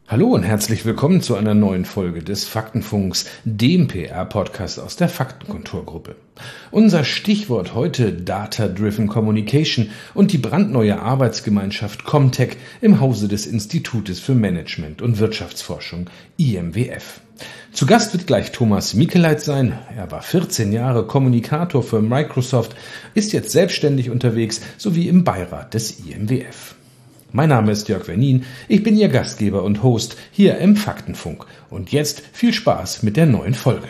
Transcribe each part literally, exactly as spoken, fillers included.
Hallo und herzlich willkommen zu einer neuen Folge des Faktenfunks, dem P R-Podcast aus der Faktenkontorgruppe. Unser Stichwort heute Data-Driven Communication und die brandneue Arbeitsgemeinschaft Comtech im Hause des Institutes für Management und Wirtschaftsforschung I M W F. Zu Gast wird gleich Thomas Mikeleit sein. Er war vierzehn Jahre Kommunikator für Microsoft, ist jetzt selbstständig unterwegs sowie im Beirat des I M W F. Mein Name ist Jörg Wernin, ich bin Ihr Gastgeber und Host hier im Faktenfunk. Und jetzt viel Spaß mit der neuen Folge.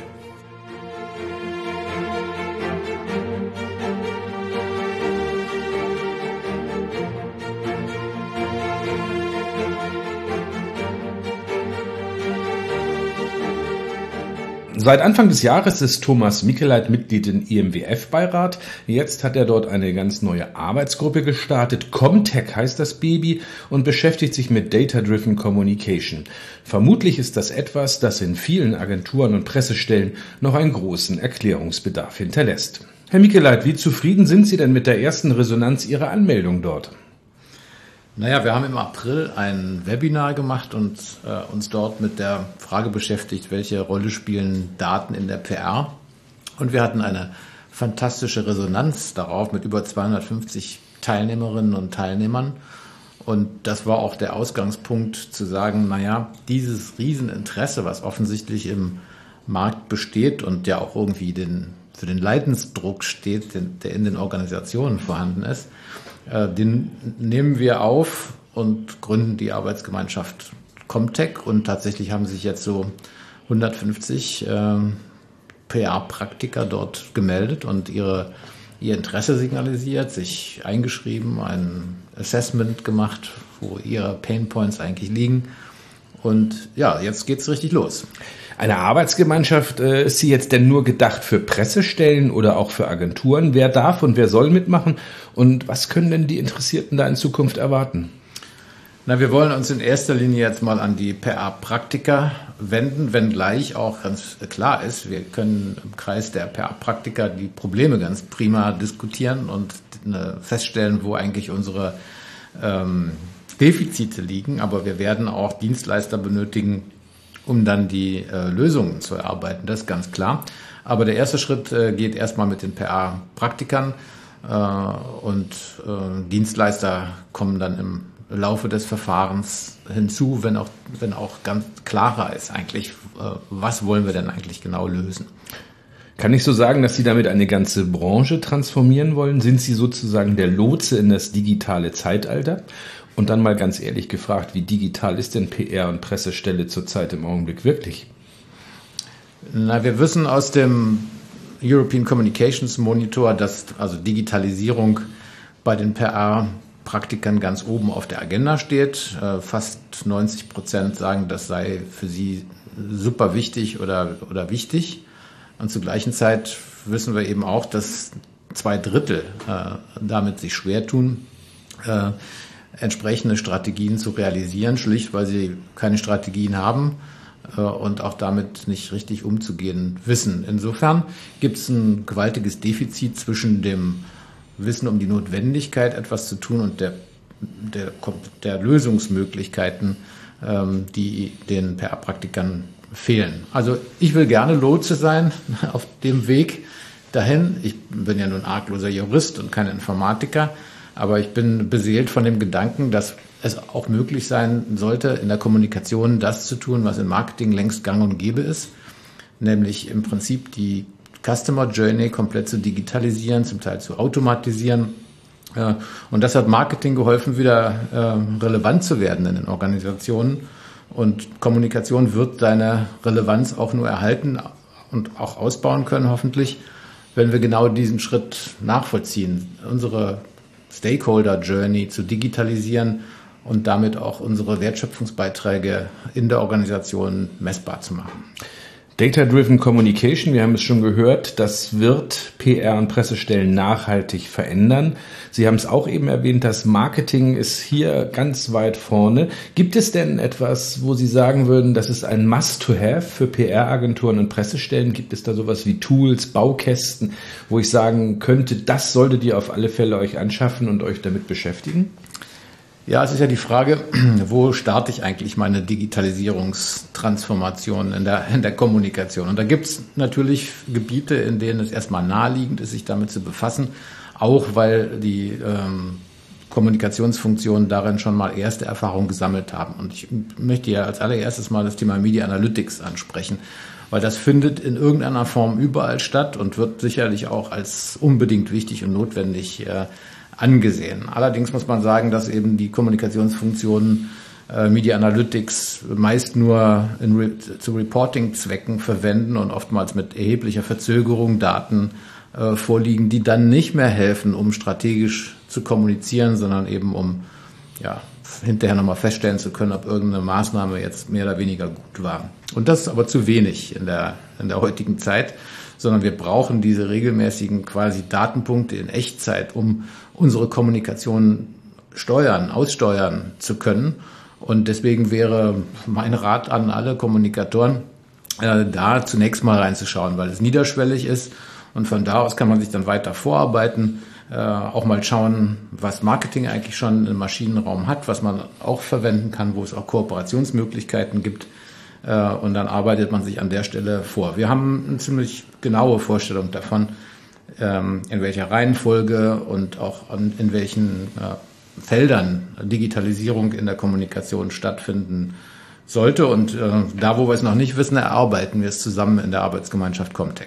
Seit Anfang des Jahres ist Thomas Mikeleit Mitglied im I M W F-Beirat. Jetzt hat er dort eine ganz neue Arbeitsgruppe gestartet. Comtech heißt das Baby und beschäftigt sich mit Data-Driven Communication. Vermutlich ist das etwas, das in vielen Agenturen und Pressestellen noch einen großen Erklärungsbedarf hinterlässt. Herr Mikeleit, wie zufrieden sind Sie denn mit der ersten Resonanz Ihrer Anmeldung dort? Naja, wir haben im April ein Webinar gemacht und äh, uns dort mit der Frage beschäftigt, welche Rolle spielen Daten in der P R. Und wir hatten eine fantastische Resonanz darauf mit über zweihundertfünfzig Teilnehmerinnen und Teilnehmern. Und das war auch der Ausgangspunkt zu sagen, naja, dieses Rieseninteresse, was offensichtlich im Markt besteht und ja auch irgendwie den, für den Leidensdruck steht, den, der in den Organisationen vorhanden ist, den nehmen wir auf und gründen die Arbeitsgemeinschaft Comtech und tatsächlich haben sich jetzt so hundertfünfzig äh, P R-Praktiker dort gemeldet und ihre, ihr Interesse signalisiert, sich eingeschrieben, ein Assessment gemacht, wo ihre Painpoints eigentlich liegen. Und ja, jetzt geht's richtig los. Eine Arbeitsgemeinschaft, äh, ist sie jetzt denn nur gedacht für Pressestellen oder auch für Agenturen? Wer darf und wer soll mitmachen? Und was können denn die Interessierten da in Zukunft erwarten? Na, wir wollen uns in erster Linie jetzt mal an die P R-Praktiker wenden, wenngleich auch ganz klar ist, wir können im Kreis der P R-Praktiker die Probleme ganz prima diskutieren und äh, feststellen, wo eigentlich unsere ähm, Defizite liegen. Aber wir werden auch Dienstleister benötigen, um dann die äh, Lösungen zu erarbeiten, das ist ganz klar. Aber der erste Schritt äh, geht erstmal mit den P R-Praktikern äh, und äh, Dienstleister kommen dann im Laufe des Verfahrens hinzu, wenn auch, wenn auch ganz klarer ist eigentlich, äh, was wollen wir denn eigentlich genau lösen. Kann ich so sagen, dass Sie damit eine ganze Branche transformieren wollen? Sind Sie sozusagen der Lotse in das digitale Zeitalter? Und dann mal ganz ehrlich gefragt, wie digital ist denn P R und Pressestelle zurzeit im Augenblick wirklich? Na, wir wissen aus dem European Communications Monitor, dass also Digitalisierung bei den P R-Praktikern ganz oben auf der Agenda steht. Fast neunzig Prozent sagen, das sei für sie super wichtig oder, oder wichtig. Und zur gleichen Zeit wissen wir eben auch, dass zwei Drittel äh, damit sich schwer tun, äh, entsprechende Strategien zu realisieren, schlicht weil sie keine Strategien haben äh, und auch damit nicht richtig umzugehen wissen. Insofern gibt es ein gewaltiges Defizit zwischen dem Wissen um die Notwendigkeit, etwas zu tun und der, der, der Lösungsmöglichkeiten, ähm, die den P R-Praktikern fehlen. Also ich will gerne Lotse sein auf dem Weg dahin. Ich bin ja nun argloser Jurist und kein Informatiker, aber ich bin beseelt von dem Gedanken, dass es auch möglich sein sollte, in der Kommunikation das zu tun, was im Marketing längst gang und gäbe ist, nämlich im Prinzip die Customer Journey komplett zu digitalisieren, zum Teil zu automatisieren. Und das hat Marketing geholfen, wieder relevant zu werden in den Organisationen. Und Kommunikation wird seine Relevanz auch nur erhalten und auch ausbauen können, hoffentlich, wenn wir genau diesen Schritt nachvollziehen, unsere Stakeholder-Journey zu digitalisieren und damit auch unsere Wertschöpfungsbeiträge in der Organisation messbar zu machen. Data-Driven Communication, wir haben es schon gehört, das wird P R und Pressestellen nachhaltig verändern. Sie haben es auch eben erwähnt, das Marketing ist hier ganz weit vorne. Gibt es denn etwas, wo Sie sagen würden, das ist ein Must-to-have für P R-Agenturen und Pressestellen? Gibt es da sowas wie Tools, Baukästen, wo ich sagen könnte, das solltet ihr auf alle Fälle euch anschaffen und euch damit beschäftigen? Ja, es ist ja die Frage, wo starte ich eigentlich meine Digitalisierungstransformation in der, in der Kommunikation? Und da gibt es natürlich Gebiete, in denen es erstmal naheliegend ist, sich damit zu befassen, auch weil die ähm, Kommunikationsfunktionen darin schon mal erste Erfahrungen gesammelt haben. Und ich möchte ja als allererstes mal das Thema Media Analytics ansprechen, weil das findet in irgendeiner Form überall statt und wird sicherlich auch als unbedingt wichtig und notwendig äh, angesehen. Allerdings muss man sagen, dass eben die Kommunikationsfunktionen äh, Media Analytics meist nur in Re- zu Reporting-Zwecken verwenden und oftmals mit erheblicher Verzögerung Daten äh, vorliegen, die dann nicht mehr helfen, um strategisch zu kommunizieren, sondern eben um ja, hinterher nochmal feststellen zu können, ob irgendeine Maßnahme jetzt mehr oder weniger gut war. Und das ist aber zu wenig in der, in der heutigen Zeit, sondern wir brauchen diese regelmäßigen quasi Datenpunkte in Echtzeit, um unsere Kommunikation steuern, aussteuern zu können. Und deswegen wäre mein Rat an alle Kommunikatoren, äh, da zunächst mal reinzuschauen, weil es niederschwellig ist. Und von da aus kann man sich dann weiter vorarbeiten, äh, auch mal schauen, was Marketing eigentlich schon im Maschinenraum hat, was man auch verwenden kann, wo es auch Kooperationsmöglichkeiten gibt. Und dann arbeitet man sich an der Stelle vor. Wir haben eine ziemlich genaue Vorstellung davon, in welcher Reihenfolge und auch in welchen Feldern Digitalisierung in der Kommunikation stattfinden sollte. Und da, wo wir es noch nicht wissen, erarbeiten wir es zusammen in der Arbeitsgemeinschaft Comtech.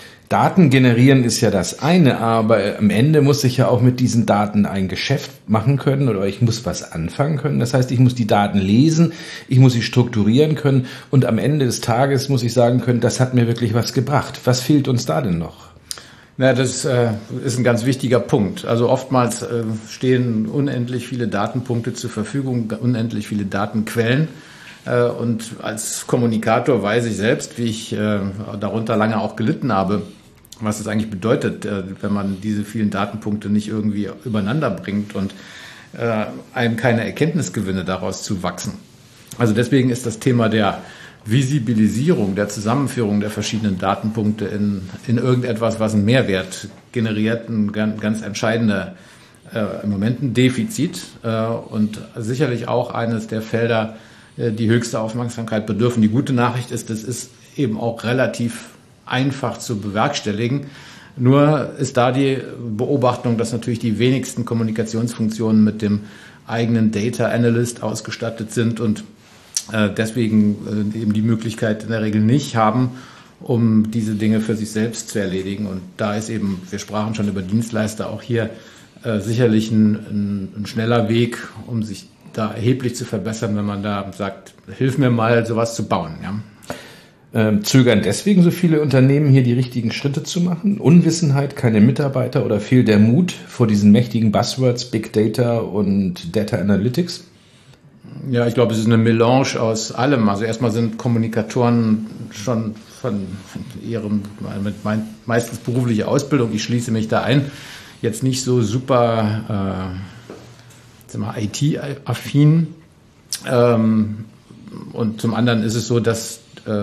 Daten generieren ist ja das eine, aber am Ende muss ich ja auch mit diesen Daten ein Geschäft machen können oder ich muss was anfangen können. Das heißt, ich muss die Daten lesen, ich muss sie strukturieren können und am Ende des Tages muss ich sagen können, das hat mir wirklich was gebracht. Was fehlt uns da denn noch? Na, das äh, ist ein ganz wichtiger Punkt. Also oftmals äh, stehen unendlich viele Datenpunkte zur Verfügung, unendlich viele Datenquellen. Äh, und als Kommunikator weiß ich selbst, wie ich äh, darunter lange auch gelitten habe, was es eigentlich bedeutet, äh, wenn man diese vielen Datenpunkte nicht irgendwie übereinander bringt und äh, einem keine Erkenntnisgewinne daraus zu wachsen. Also deswegen ist das Thema der Visibilisierung, der Zusammenführung der verschiedenen Datenpunkte in, in irgendetwas, was einen Mehrwert generiert, ein ganz, ganz entscheidender, äh, im Moment ein Defizit äh, und sicherlich auch eines der Felder, äh, die höchste Aufmerksamkeit bedürfen. Die gute Nachricht ist, das ist eben auch relativ einfach zu bewerkstelligen. Nur ist da die Beobachtung, dass natürlich die wenigsten Kommunikationsfunktionen mit dem eigenen Data Analyst ausgestattet sind und äh, deswegen äh, eben die Möglichkeit in der Regel nicht haben, um diese Dinge für sich selbst zu erledigen. Und da ist eben, wir sprachen schon über Dienstleister, auch hier äh, sicherlich ein, ein, ein schneller Weg, um sich da erheblich zu verbessern, wenn man da sagt, hilf mir mal, sowas zu bauen. Ja. Ähm, zögern deswegen so viele Unternehmen hier die richtigen Schritte zu machen? Unwissenheit, keine Mitarbeiter oder fehlt der Mut vor diesen mächtigen Buzzwords Big Data und Data Analytics? Ja, ich glaube, es ist eine Melange aus allem. Also erstmal sind Kommunikatoren schon von ihrem mit meistens beruflicher Ausbildung, ich schließe mich da ein, jetzt nicht so super äh, I T-affin. Ähm, und zum anderen ist es so, dass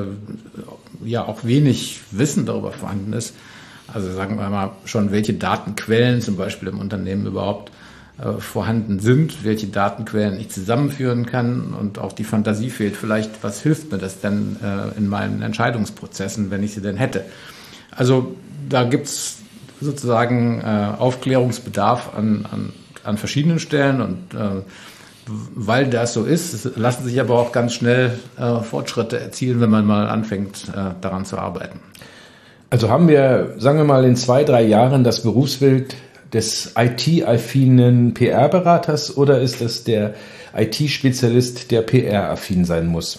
ja auch wenig Wissen darüber vorhanden ist. Also sagen wir mal schon, welche Datenquellen zum Beispiel im Unternehmen überhaupt äh, vorhanden sind, welche Datenquellen ich zusammenführen kann und auch die Fantasie fehlt. Vielleicht, was hilft mir das denn äh, in meinen Entscheidungsprozessen, wenn ich sie denn hätte? Also da gibt's sozusagen äh, Aufklärungsbedarf an, an, an verschiedenen Stellen und äh, weil das so ist, lassen sich aber auch ganz schnell äh, Fortschritte erzielen, wenn man mal anfängt, äh, daran zu arbeiten. Also haben wir, sagen wir mal, in zwei, drei Jahren das Berufsbild des I T-affinen P R-Beraters oder ist es der I T-Spezialist, der P R-affin sein muss?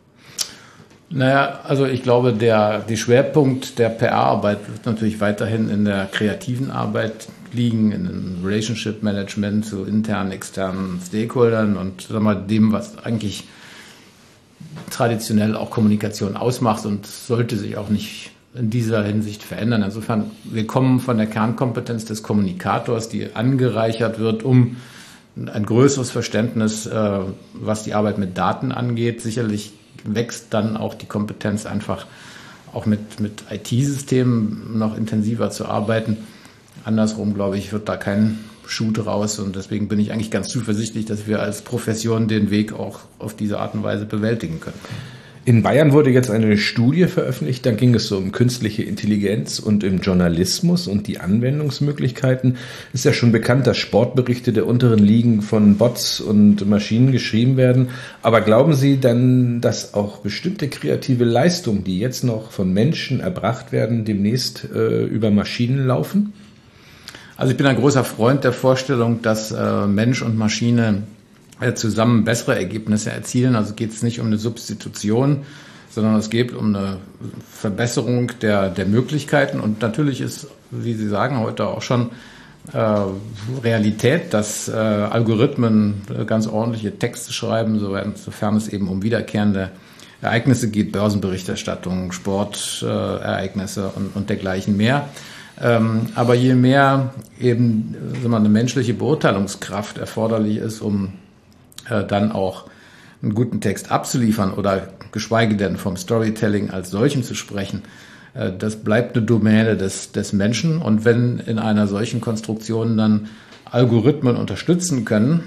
Naja, also ich glaube, der, der Schwerpunkt der P R-Arbeit wird natürlich weiterhin in der kreativen Arbeit liegen, in dem Relationship Management zu internen, externen Stakeholdern und sagen wir mal, dem, was eigentlich traditionell auch Kommunikation ausmacht und sollte sich auch nicht in dieser Hinsicht verändern. Insofern, wir kommen von der Kernkompetenz des Kommunikators, die angereichert wird, um ein größeres Verständnis, was die Arbeit mit Daten angeht. Sicherlich wächst dann auch die Kompetenz, einfach auch mit, mit I T-Systemen noch intensiver zu arbeiten. Andersrum, glaube ich, wird da kein Schuh draus. Und deswegen bin ich eigentlich ganz zuversichtlich, dass wir als Profession den Weg auch auf diese Art und Weise bewältigen können. In Bayern wurde jetzt eine Studie veröffentlicht, da ging es so um künstliche Intelligenz und im Journalismus und die Anwendungsmöglichkeiten. Ist ja schon bekannt, dass Sportberichte der unteren Ligen von Bots und Maschinen geschrieben werden. Aber glauben Sie dann, dass auch bestimmte kreative Leistungen, die jetzt noch von Menschen erbracht werden, demnächst äh, über Maschinen laufen? Also ich bin ein großer Freund der Vorstellung, dass äh, Mensch und Maschine zusammen bessere Ergebnisse erzielen. Also geht es nicht um eine Substitution, sondern es geht um eine Verbesserung der, der Möglichkeiten. Und natürlich ist, wie Sie sagen, heute auch schon äh, Realität, dass äh, Algorithmen ganz ordentliche Texte schreiben, sofern es eben um wiederkehrende Ereignisse geht, Börsenberichterstattung, Sportereignisse äh, und, und dergleichen mehr. Ähm, aber je mehr eben sagen wir mal, eine menschliche Beurteilungskraft erforderlich ist, um dann auch einen guten Text abzuliefern oder geschweige denn vom Storytelling als solchem zu sprechen, das bleibt eine Domäne des, des Menschen. Und wenn in einer solchen Konstruktion dann Algorithmen unterstützen können,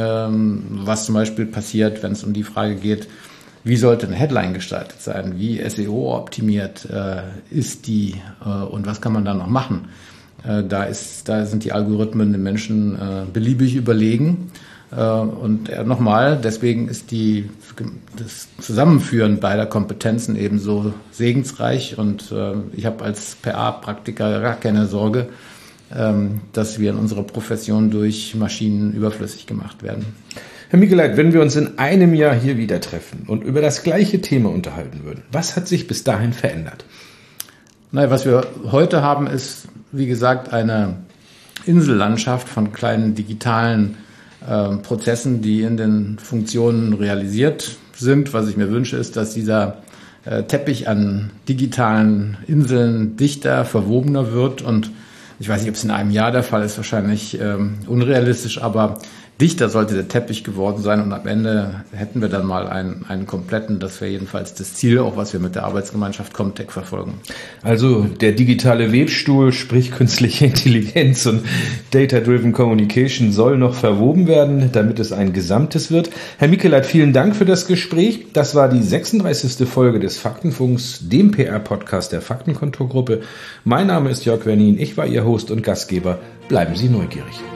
was zum Beispiel passiert, wenn es um die Frage geht, wie sollte eine Headline gestaltet sein, wie S E O-optimiert ist die und was kann man da noch machen, da, ist, da sind die Algorithmen den Menschen beliebig überlegen. Und nochmal, deswegen ist die, das Zusammenführen beider Kompetenzen ebenso segensreich. Und ich habe als P R-Praktiker gar keine Sorge, dass wir in unserer Profession durch Maschinen überflüssig gemacht werden. Herr Mikeleit, wenn wir uns in einem Jahr hier wieder treffen und über das gleiche Thema unterhalten würden, was hat sich bis dahin verändert? Naja, was wir heute haben, ist, wie gesagt, eine Insellandschaft von kleinen digitalen Prozessen, die in den Funktionen realisiert sind. Was ich mir wünsche, ist, dass dieser Teppich an digitalen Inseln dichter, verwobener wird. Und ich weiß nicht, ob es in einem Jahr der Fall ist, wahrscheinlich ähm, unrealistisch, aber dichter sollte der Teppich geworden sein. Und am Ende hätten wir dann mal einen, einen kompletten, das wäre jedenfalls das Ziel, auch was wir mit der Arbeitsgemeinschaft Comtech verfolgen. Also der digitale Webstuhl, sprich künstliche Intelligenz und Data-Driven Communication soll noch verwoben werden, damit es ein Gesamtes wird. Herr Mikeleit, vielen Dank für das Gespräch. Das war die sechsunddreißigste Folge des Faktenfunks, dem P R-Podcast der Faktenkontorgruppe. Mein Name ist Jörg Wernin, ich war Ihr Host und Gastgeber. Bleiben Sie neugierig.